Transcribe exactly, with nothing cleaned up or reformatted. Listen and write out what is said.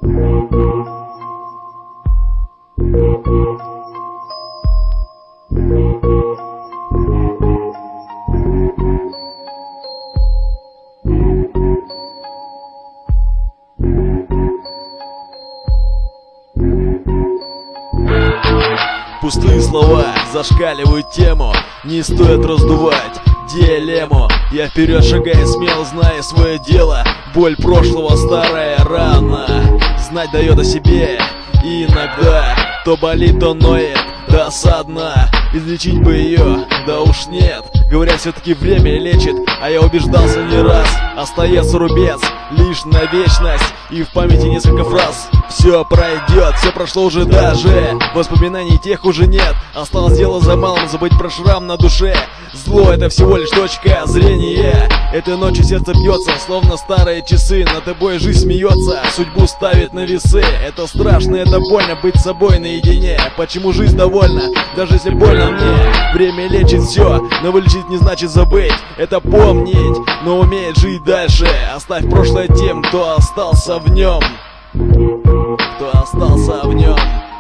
Пустые слова зашкаливают тему, не стоит раздувать дилемму. Я вперед шагаю смело, зная свое дело. Боль прошлого старая рана знать дает о себе. И иногда то болит, то ноет, досадно. Излечить бы ее, да уж нет. Говорят, все-таки время лечит, а я убеждался не раз. Остается рубец лишь на вечность, и в памяти несколько фраз. Все пройдет, все прошло уже даже, воспоминаний тех уже нет. Осталось дело за малым, забыть про шрам на душе. Зло — это всего лишь точка зрения. Этой ночью сердце бьется, словно старые часы. Над тобой жизнь смеется, судьбу ставит на весы. Это страшно, это больно быть с собой наедине. Почему жизнь довольна, даже если больно мне? Время лечит все, но вылечить не значит забыть. Это помнить, но умеет жить дальше. Оставь прошлое тем, кто остался в нем. Кто остался в нем.